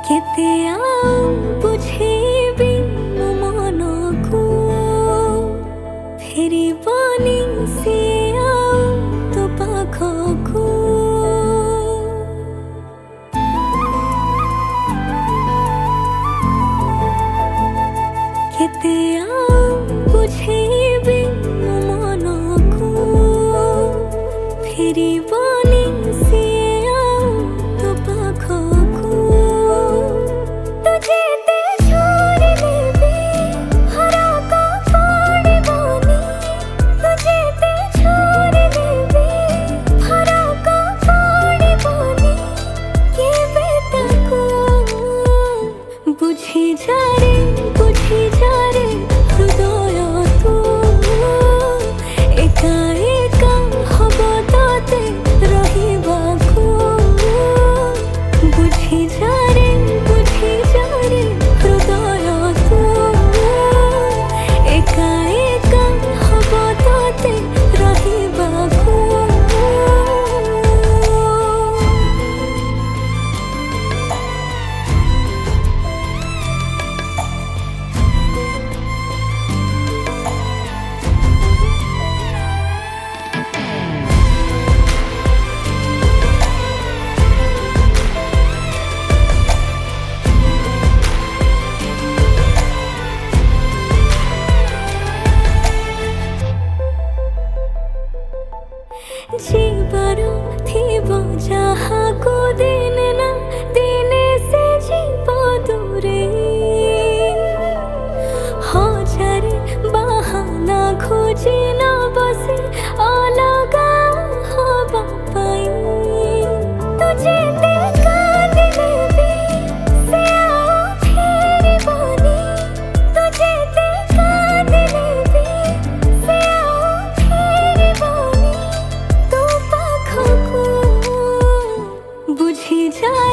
କେତେ ଆଉ ବୁଝେଇବି ମୋ ମନକୁ, ଫେରିବନି ସିଏ ଆଉ ତୋ ପାଖକୁ। କେତେ ଆଉ ବୁଝେଇବି ମୋ ମନକୁ, ଫେରିବନି ସିଏ ଆଉ ତୋ ପାଖକୁ। ତୁ ଯେତେ ଛାଡ଼ିଲେ ବି ଫରକ ପଡ଼ିବନି, ତୁ ଯେତେ ଛାଡ଼ିଲେ ବି ଫରକ ପଡ଼ିବନି। କେବେ ତାକୁ ବୁଝିଯାରେ ବୁଝିଯାରେ ହୃଦୟ ତୁ, ଏକା ଏକା ହବ ତତେ ରହିବାକୁ। ବୁଝିଯାରେ ବୁଝିଯାରେ ହୃଦୟ ତୁ, ଏକା ଏକା ହବ ତତେ ରହିବାକୁ। जीवर थिब जहाको दिने ना दिने से जीव दूरे, हजारे बहाना खोजी ना बसे अलगा हवा पाई। तुझे कांदिले भी से आओ फेरिबनी, तुझे कांदिले भी से आओ फेरिबनी। बुझिजा